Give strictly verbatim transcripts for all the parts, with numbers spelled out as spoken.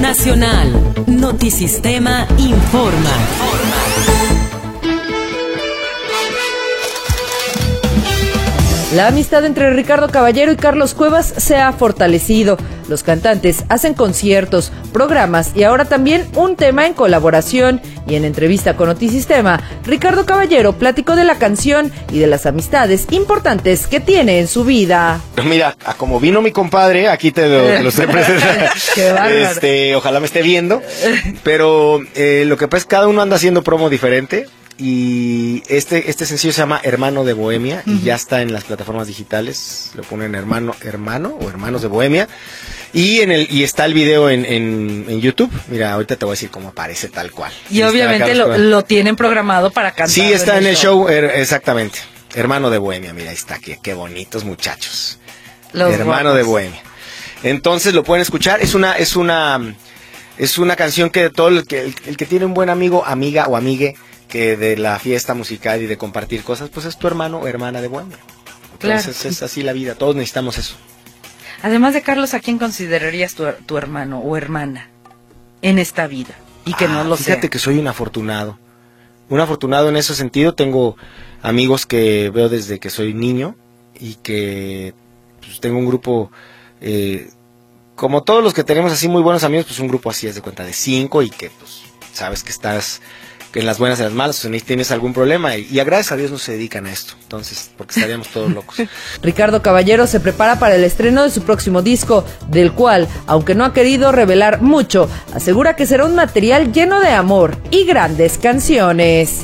Nacional. Notisistema informa. La amistad entre Ricardo Caballero y Carlos Cuevas se ha fortalecido. Los cantantes hacen conciertos, programas y ahora también un tema en colaboración. Y en entrevista con Notisistema, Ricardo Caballero platicó de la canción y de las amistades importantes que tiene en su vida. Mira, como vino mi compadre, aquí te lo, te lo estoy presentando. Qué bárbaro. Este, ojalá me esté viendo. Pero eh, lo que pasa es que cada uno anda haciendo promo diferente. Y este este sencillo se llama Hermano de Bohemia y uh-huh. ya está en las plataformas digitales. Lo ponen hermano hermano o Hermanos de Bohemia. Y en el y está el video en, en, en YouTube. Mira, ahorita te voy a decir cómo aparece tal cual. Y, y obviamente lo, lo tienen programado para cantar. Sí, está en el, en el show, show er, exactamente. Hermano de Bohemia, mira, ahí está, qué, qué bonitos muchachos. Los Hermano guapos. De Bohemia. Entonces lo pueden escuchar. Es una es una es una canción que todo el que el, el que tiene un buen amigo, amiga o amigue que de la fiesta musical y de compartir cosas, pues es tu hermano o hermana de Bohemia. Entonces claro. Es así la vida, todos necesitamos eso. Además de Carlos, ¿a quién considerarías tu, tu hermano o hermana en esta vida? Y que ah, no lo sea. Fíjate que soy un afortunado. Un afortunado en ese sentido. Tengo amigos que veo desde que soy niño y que pues, tengo un grupo, eh, como todos los que tenemos así muy buenos amigos, pues un grupo así es de cuenta de cinco y que pues sabes que estás que en las buenas y en las malas, si tienes algún problema, y, y a gracias a Dios no se dedican a esto, entonces, porque estaríamos todos locos. Ricardo Caballero se prepara para el estreno de su próximo disco, del cual, aunque no ha querido revelar mucho, asegura que será un material lleno de amor y grandes canciones.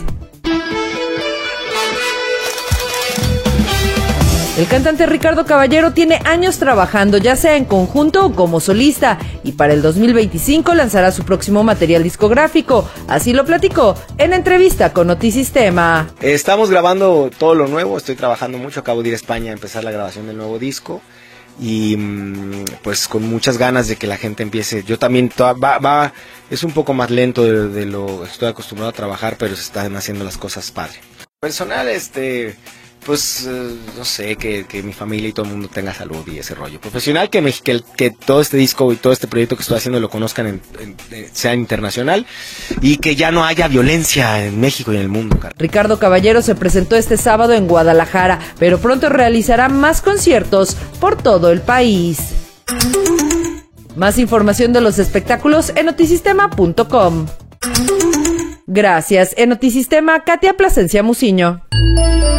El cantante Ricardo Caballero tiene años trabajando, ya sea en conjunto o como solista, y para el dos mil veinticinco lanzará su próximo material discográfico. Así lo platicó en entrevista con Notisistema. Estamos grabando todo lo nuevo, estoy trabajando mucho, acabo de ir a España a empezar la grabación del nuevo disco. Y pues con muchas ganas de que la gente empiece. Yo también, va, va es un poco más lento de, de lo que estoy acostumbrado a trabajar, pero se están haciendo las cosas padre. Personal, este... pues, uh, no sé, que, que mi familia y todo el mundo tenga salud y ese rollo. Profesional, que, me, que, que todo este disco y todo este proyecto que estoy haciendo lo conozcan, en, en, en, sea internacional, y que ya no haya violencia en México y en el mundo. Cara. Ricardo Caballero se presentó este sábado en Guadalajara, pero pronto realizará más conciertos por todo el país. Más información de los espectáculos en notisistema punto com. Gracias. En Notisistema, Katia Plasencia Muciño.